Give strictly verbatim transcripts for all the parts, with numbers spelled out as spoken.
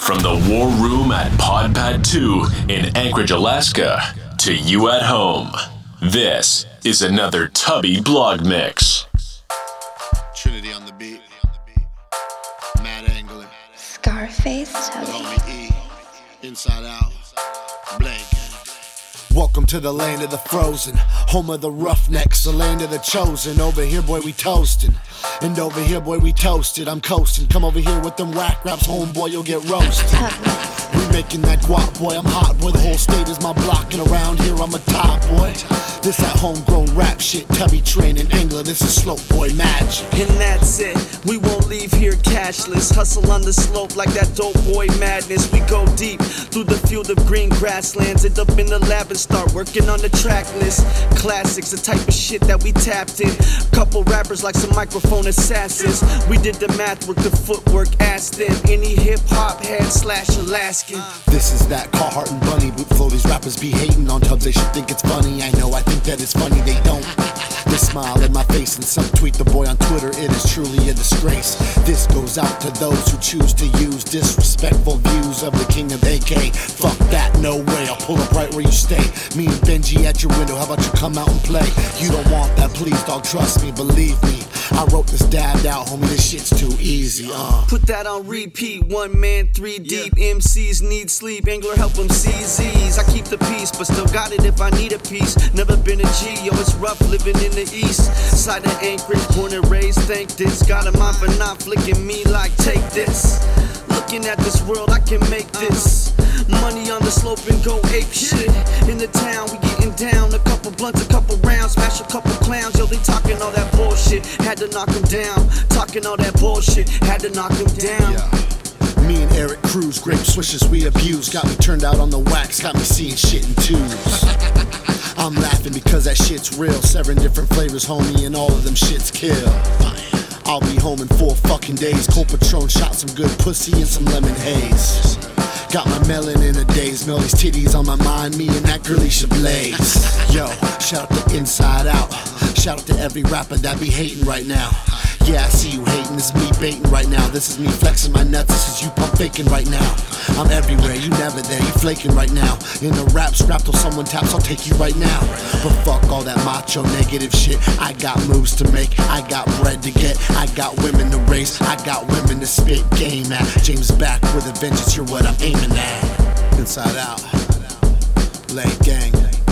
From the war room at Podpad two in Anchorage, Alaska, to you at home, this is another Tubby Blog Mix. Trinity on the beat. Mad Angler. Scarface Tubby. The homie E. Inside Out. Blake. Welcome to the land of the frozen, home of the roughnecks, the land of the chosen. Over here, boy, we toastin'. And over here, boy, we toasted. I'm coasting. Come over here with them whack raps, homeboy, you'll get roasted. We making that guap, boy, I'm hot, boy. The whole state is my block, and around here I'm a top, boy. This that homegrown rap shit, Tubby train in England. This is slope boy magic. And that's it, we won't leave here cashless. Hustle on the slope like that dope boy madness. We go deep through the field of green grasslands. End up in the lab and start working on the track list. Classics, the type of shit that we tapped in. Couple rappers like some microphone assassins. We did the math work, the footwork, asked them. Any hip hop head slash Alaskan. This is that Carhartt and Bunny boot flow. These rappers be hating on Tubbs, they should think it's funny. I know, I think that it's funny, they don't. They smile in my face and some tweet the boy on Twitter. It is truly a disgrace. This goes out to those who choose to use disrespectful views of the king of A K. Fuck that, no way, I'll pull up right where you stay. Me and Benji at your window, how about you come out and play? You don't want that, please dog, trust me, believe me. I wrote this dabbed out, homie, this shit's too easy, uh. Put that on repeat, one man, three deep. Yeah. M Cs need sleep, Angler help them C Zs. I keep the peace, but still got it if I need a piece. Never been a G, yo, it's rough living in the east side of Anchorage, born and raised, thank this. Got a mind for not flicking me like, take this. Looking at this world, I can make this. Money on the slope and go ape shit. In the town, we getting down. A couple blunts, a couple rounds, smash a couple clowns. Yo, they talking all that bullshit. Had to knock them down. Talking all that bullshit. Had to knock them down. Yeah. Me and Eric Cruz, grape swishes we abuse. Got me turned out on the wax, got me seeing shit in twos. I'm laughing because that shit's real. Seven different flavors, homie, and all of them shits kill. I'll be home in four fucking days. Cold Patron shot some good pussy and some lemon haze. Got my melon in a daze. Smell these titties on my mind. Me and that girlie should blaze. Yo, shout out to Inside Out. Shout out to every rapper that be hating right now. Yeah, I see you hating, this is me baiting right now. This is me flexing my nuts, this is you pump faking right now. I'm everywhere, you never there, you flaking right now. In the rap scrap till someone taps, I'll take you right now. But fuck all that macho negative shit. I got moves to make, I got bread to get. I got women to race, I got women to spit game at. James back with a vengeance, you're what I'm aiming at. Inside Out, Lake Gang,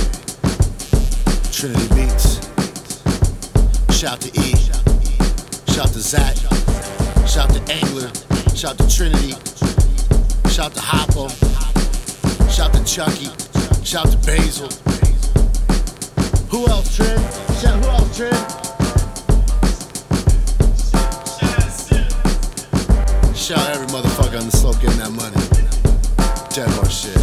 Trinity Beats. Shout to E. Shout to Zach, shout to Angler, shout to Trinity, shout to Hoppo, shout to Chucky, shout to Basil. Who else, Trin? Shout, who else, Trin? Shout every motherfucker on the slope getting that money. Dead horse shit.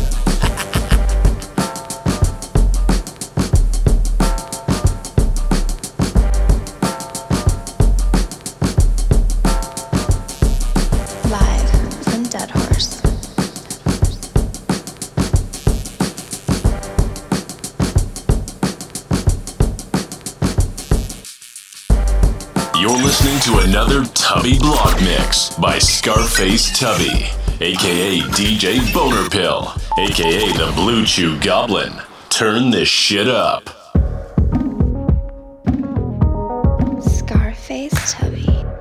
You're listening to another Tubby Blog Mix by Scarface Tubby, aka D J Boner Pill, aka the Blue Chew Goblin. Turn this shit up. Scarface Tubby.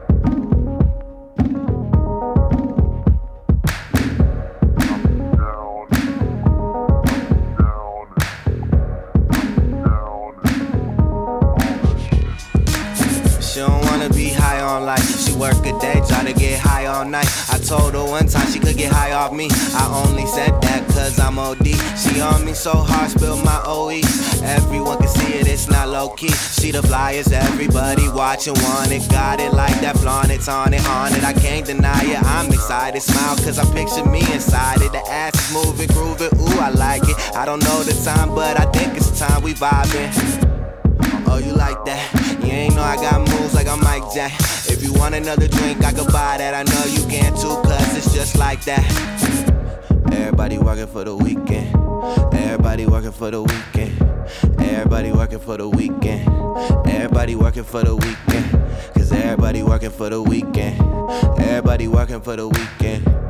Work a day, try to get high all night. I told her one time she could get high off me. I only said that cause I'm O D. She on me so hard, spill my O E. Everyone can see it, it's not low key. See the flyers, everybody watching, want it. Got it like that, flaunt it, on it, on it. I can't deny it, I'm excited. Smile cause I picture me inside it. The ass is moving, grooving, ooh, I like it. I don't know the time, but I think it's time we vibing. Oh, you like that? You ain't know I got moves like I'm Mike Jack. If you want another drink, I could buy that. I know you can too, cause it's just like that. Everybody working for the weekend. Everybody working for the weekend. Everybody working for the weekend. Everybody working for the weekend. Cause everybody working for the weekend. Everybody working for the weekend.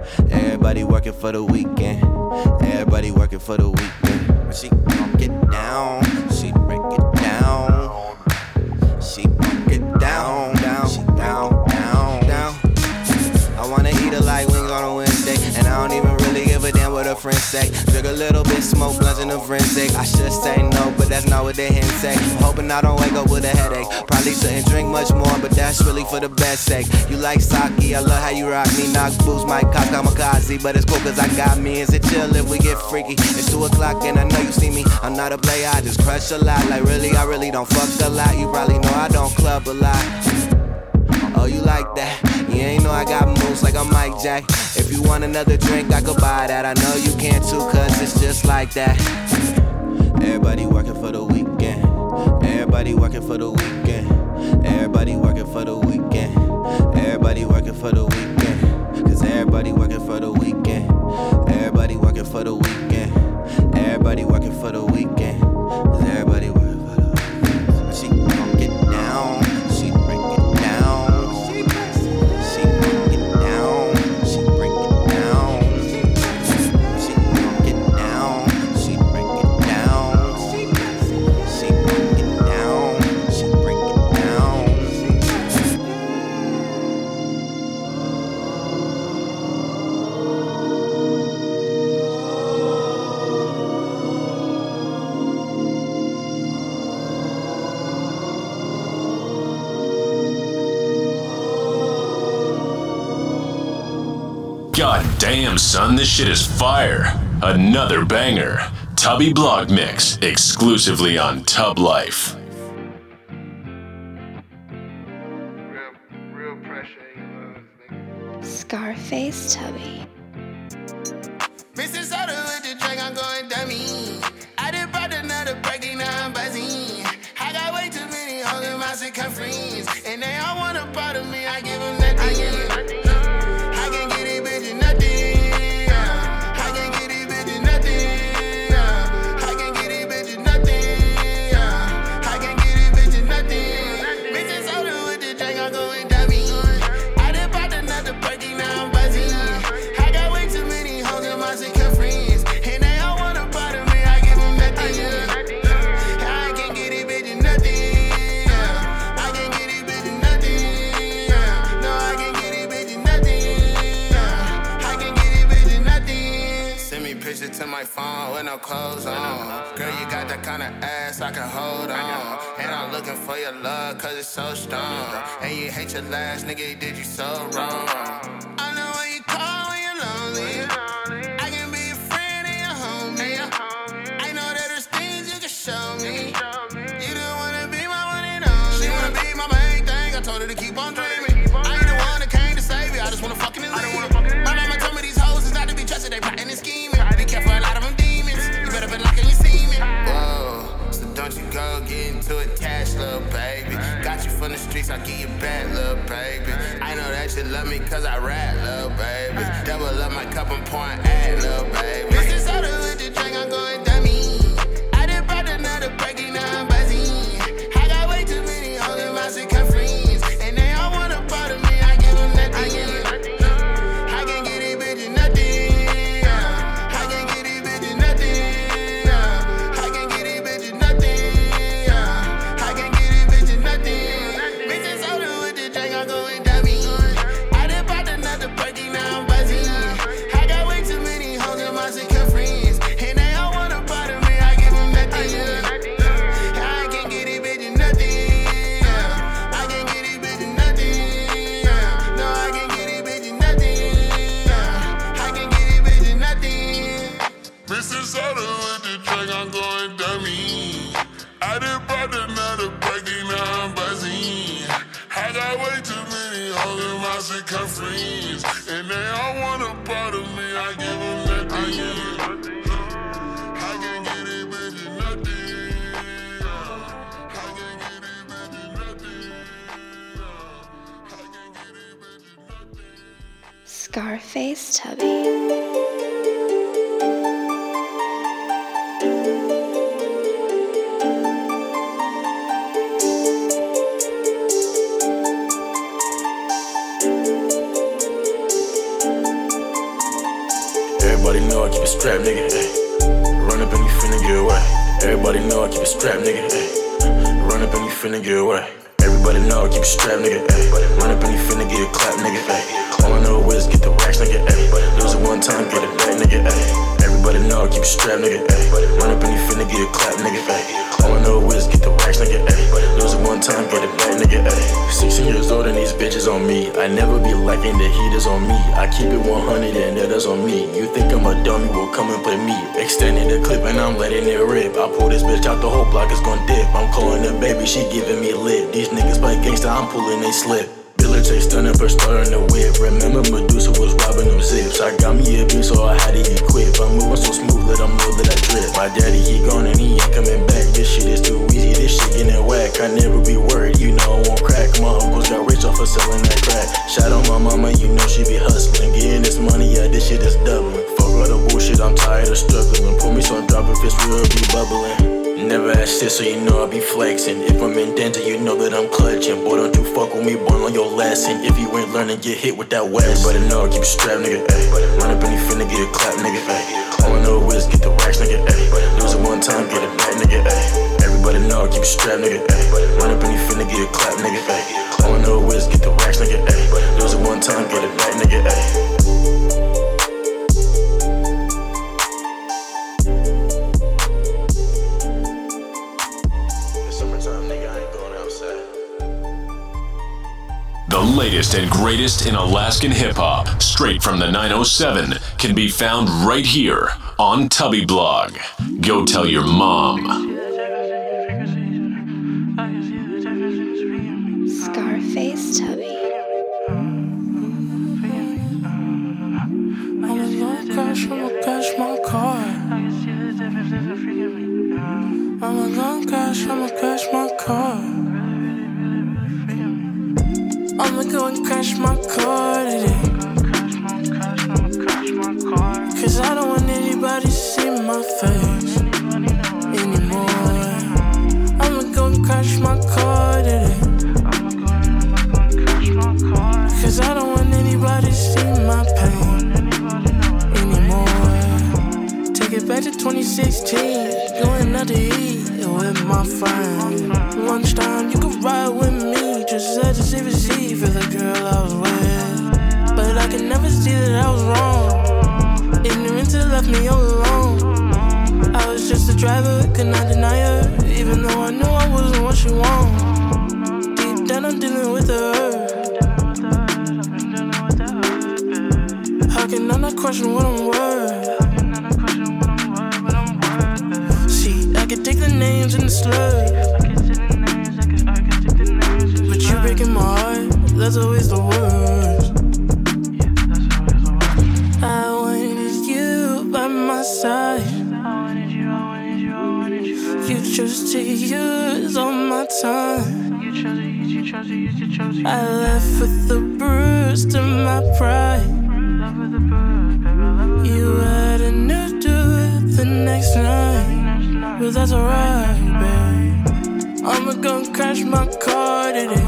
Everybody working for the weekend. Everybody working for the weekend. She gon' get down. She break it down. She gon' get down, down, down, down, down. I wanna eat her like wings on a Wednesday, and I don't even really give a damn what her friends say. Drink a little bit, smoke blunts in the forensic. I should say no, but that's not what they hint say. Hoping I don't wake up with a headache. Probably shouldn't drink much more, but that's really for the best sake. You like sake, I love how you rock me. Knock boots, might cock kamikaze, but it's cool cause I got me. Is it chill if we get freaky? It's two o'clock and I know you see me. I'm not a player, I just crush a lot. Like really, I really don't fuck a lot. You probably know I don't club a lot. Oh, you like that? You ain't know I got moves like I'm Mike Jack. If you want another drink, I could buy that. I know you can too, cause it's just like that. Everybody working for the weekend. Everybody working for the weekend. Everybody working for the weekend. Everybody working for the weekend. Cause everybody working for the weekend. Everybody working for the weekend. Everybody working for the weekend. Cause everybody working for the weekend. She gon' get down. She break it down. She gon' get down. She break it down. She gon' get down. She break it down. She gon' get down. She break it down. God damn, son, this shit is fire. Another banger. Tubby Blog Mix, exclusively on Tub Life. Real, real pressure in your lungs, nigga. Scarface Tubby. Mister Soda with the drink, I'm going dummy. I did brought another breaking, now I'm buzzing. I got way too many hoes in my circumference, and they all want a part of me, I give them nothing. I give them nothing. I can get these bitches nothing. I can get these bitches nothing. I can get these bitches nothing. I can get these bitches nothing. Mister Soda with the drink, I'm going dummy. I did brought another breaking, now I'm buzzing. I got way too many hoes in my circumference, and they all want a part of me, I give them nothing. I can get these bitches nothing. I can get these bitches nothing. No, I can get these bitches nothing. I can get these bitches nothing. Send me pictures to my phone with no clothes on. Girl, you got that kind of ass I can hold on. And I'm looking for your love cause it's so strong. And you hate your last nigga, did you so wrong. I know when you call when you're lonely. I can be your friend and your homie. I know that there's things you can show me. You don't wanna be my one and only. She wanna be my main thing, I told her to keep on dreaming. I ain't the one that came to save you, I just wanna fucking leave. My mama told me these hoes is not to be trusted, they plotting and scheming. Be careful, a lot of them demons. You better be locking your semen. Whoa, so don't you go get into attached, little baby. Got you from the streets, I'll give you back, little baby. I know that you love me cause I rap, little baby. Double up my cup and pouring at, little baby. Mister Soda with the drink, I'm going dummy. I did brought another breaking, now I'm buzzing. I got way too many hoes in my circumference, and they all want a part of me, I give them nothing. I can get these bitches nothing. I can get these bitches nothing. I can get these bitches nothing. I can get these bitches nothing. Mister Soda with the drink, I'm going dummy. I did brought another breaking, now I'm buzzing. I got way too many hoes in my circumference, and they all want a part of me, I give them nothing. I can get these bitches nothing. I can get these bitches nothing. No, I can get these bitches nothing. I can get these bitches nothing. Mister Soda with the drink, I'm going dummy. I done brought another breaking, now I'm buzzing. I got way too many hoes in my circumference, and they all want a part of me, I give them nothing. I can get these bitches nothing. I can get these bitches nothing. I can get these bitches nothing. Scarface Tubby. Everybody know I keep it strapped, nigga, ayy. Run up and you finna get away. Everybody know I keep it strapped, nigga, ayy. Run up and you finna get away. Everybody know I keep it strapped, nigga, ayy. Run up and you finna get a clap, nigga, ayy. All I know is get the racks, nigga, ayy. Lose it one time, get it back, nigga, ayy. Everybody know I keep it strapped, nigga, ayy. Run up and you finna get a clap, nigga, ayy. All I know is get the racks, nigga, ayy. Lose it one time, get it back, nigga, ayy. sixteen years old and these bitches on me. I never be liking the heaters on me. I keep it one hundred and that is on me. You think I'm a dummy, well come and play me. Extending the clip and I'm letting it rip. I pull this bitch out, the whole block is gon' dip. I'm calling her baby, she giving me lit. These niggas play gangsta, I'm pulling they slip. Biller J stunning for starting the whip. Remember Medusa was robbing them zips. I got me a beat so I had to equip. I'm moving so smooth, let them know that I drip. My daddy, he gone and he ain't coming back. This shit is too easy, this shit getting whack. I never be worried, you know I won't crack. My uncles got rich off of selling that crack. Shout out my mama, you know she be hustling. Getting this money, yeah, this shit is doubling. Fuck all the bullshit, I'm tired of struggling. Put me some drop if it's real, be bubbling. Never had shit, so you know I be flexing. If I'm in danger, you know that I'm clutching. Boy, don't you fuck with me, boy, on your lesson. If you ain't learning, get hit with that west. But I know I keep it strapped, nigga, ayy. Run up and you finna get a clap, nigga, ayy. All I know is get the racks, nigga, ayy. Lose it one time, get it back, nigga, ayy. Everybody know I keep it strapped, nigga, ayy. Run up and you finna get a clap, nigga, ayy. All I know is get the racks, nigga, ayy. Lose it one time, get it back, nigga, ayy. The latest and greatest in Alaskan hip-hop, straight from the nine oh seven, can be found right here on Tubby Blog. Go tell your mom. Scarface Tubby. I'm gonna crash, I'ma crash my car. I'm gonna crash, I'ma crash my car. I'ma go and crash my car today. Cause I don't want anybody to see my face anymore. I'ma go and crash my car today. Cause I don't want anybody to see my pain anymore. Take it back to twenty sixteen, going out to eat with my friends. Lunchtime, you can ride with me, just had to save a seat for the girl I was with. But I could never see that I was wrong. Ignorance had left me all alone. I was just a driver, could not deny her, even though I knew I wasn't what she wanted. Deep down I'm dealing with her. How can I not question what I'm worth? See, I could take the names and the slurs, but you breaking my heart, that's always the worst. I wanted you by my side. You chose to use all my time. I left with the bruise to my pride. You had a new dude the next night, but that's alright, babe. I'ma go crash my car today.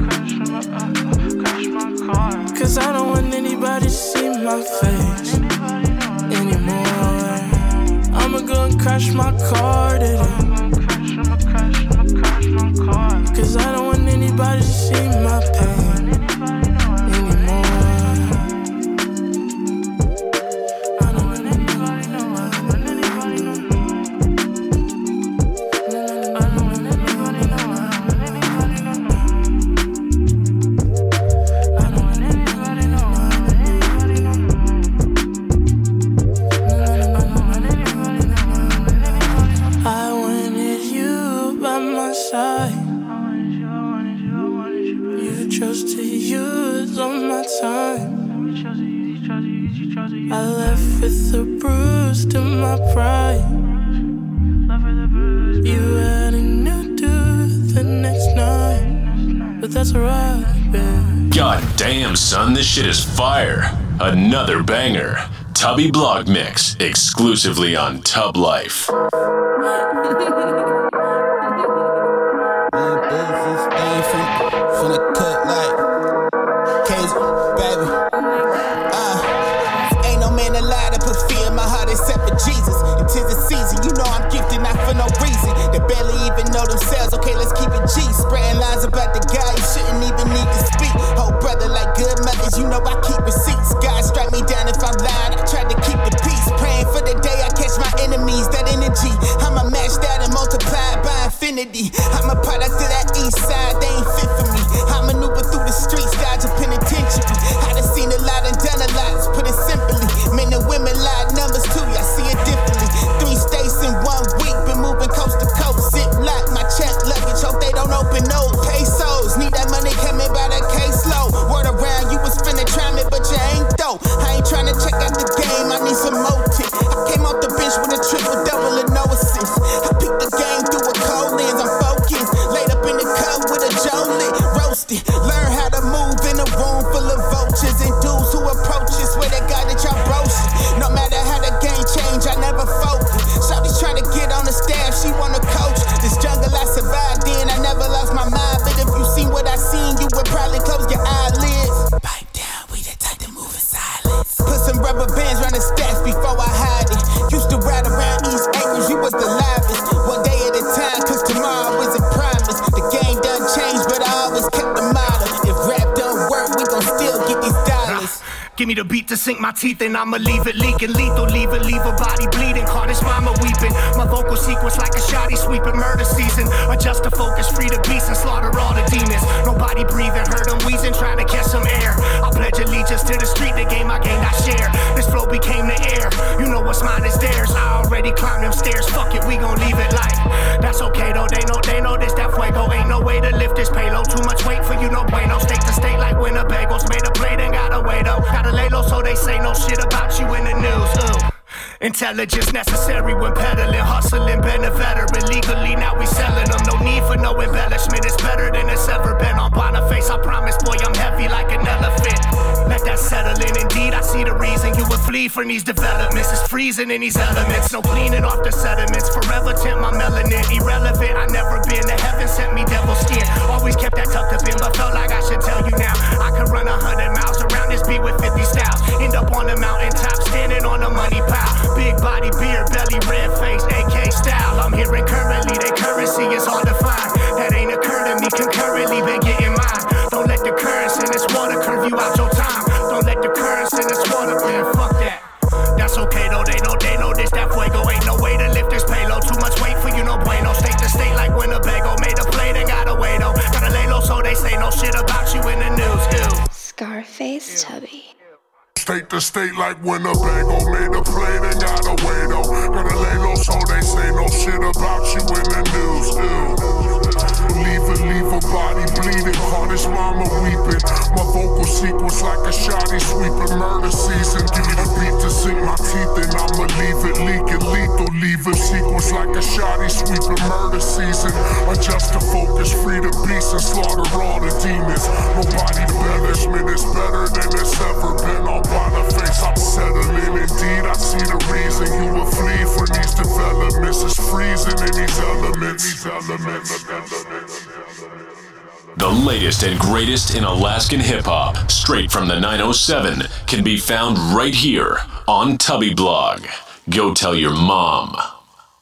Cause I don't want anybody to see my face anymore. I'ma go and crash my car today. Cause I don't want anybody to see my pain anymore. I don't want anybody to know, I don't want anybody to know. I don't want anybody to know, I don't want anybody to know. I don't want anybody to know, I don't want anybody to know. I wanted you by my side. You chose to use all my time. I left with a bruise to my pride. You had a new dude the next night, but that's alright, babe. God damn, son, this shit is fire. Another banger. Tubby Blog Mix, exclusively on Tub Life. Finna cook like K's, baby. Uh, ain't no man alive that put identity. I'm a product of that east side, they ain't fit for me. I maneuver through the streets, dodge a penitentiary. I done seen a lot and done a lot, let's put it simply. Men and women lie numbers too, I see it differently. Three states in one week, been moving coast to coast. Zip lock, my check luggage, hope they don't open no pesos. Need that money coming by that caseload. Word around, you was finna try me, but you ain't though. I ain't tryna check out the game, I need some motive. I came off the bench with a triple double and no assist. I picked the game through a cold lens, I'm focused. Laid up in the cup with a Joe lit, roasted. Learn how to move in a room full of vultures and dudes who approach us where they got it, y'all broken. No matter how the game change, I never focus. Shawty's trying to get on the staff, she wanna coach. This jungle I survived in, I never lost my mind. But if you seen what I seen, you would probably close your eyelids. Pipe down, we the type to move in silence. Put some rubber bands around the stats before I hide it. Used to ride around East Acres, you was the livest. One day at a time, cause tomorrow isn't promised. The game done changed, but I always kept the motto. If rap don't work, we gon' still get these dollars. Give me the beat to sink my teeth in, I'ma leave it leaking. Lethal, leave it, leave a body bleeding. Caught his mama weeping. My vocal sequence like a shotty sweeping murder season. Adjust the focus, free the beast and slaughter all the demons. Nobody breathing, heard them wheezing, trying to catch some air. I pledge allegiance to the street, the game I gained, I share. This flow became the air, you know what's mine is theirs. I already climbed them stairs, fuck it, we gon' leave it like. That's okay though, they know, they know this, that fuego. Ain't no way to lift this payload, too much weight for you, no bueno. State to state like Winnebagos, made a play, then got away though. Gotta lay low so they say no shit about you in the news. Ooh. Intelligence necessary when peddling, hustling, been a veteran. Legally now we selling them, no need for no embellishment. It's better than it's ever been on Boniface. I promise, boy, I'm heavy like an elephant. Let that settle in, indeed, I see the reason you would flee from these developments. It's freezing in these elements, no cleaning off the sediments. Forever tint my melanin, irrelevant. I never been to heaven, sent me devil skin. Always kept that tucked up in, but felt like I should tell you now. I could run a hundred miles around this beat with fifty styles. End up on the mountaintop, standing on the money pile. Big body, beer, belly, red face, A K style. I'm hearing currently, their currency is hard to find. That ain't occurred to me concurrently, been getting mine. Don't let the currents in this water curve you out your time. Don't let the currents in this water, man, fuck that. That's okay though, they know, they know this, that fuego. Ain't no way to lift this payload, too much weight for you, no bueno. State to state like Winnebago, made a play, then got away though. Gotta lay low so they say no shit about you in the news, ew. Scarface Tubby. State to state like Winnebago, made a play, then got away though. Gotta lay low so they say no shit about you in the news. Ew. Leave it, leave a body bleeding. Caught his mama weeping. My vocal sequence like a shotty sweeping murder season. Give me the beat to sink my teeth in, I'ma leave it leaking. Lethal, leave a sequence like a shotty sweeping murder season. Adjust the focus, free the beast and slaughter all the demons. Nobody embellishment is better than it's ever been on Boniface. I'm settling, indeed, I see the reason you would flee from these developments. It's freezing in these elements. These elements. The latest and greatest in Alaskan hip-hop, straight from the nine oh seven, can be found right here on Tubby Blog. Go tell your mom.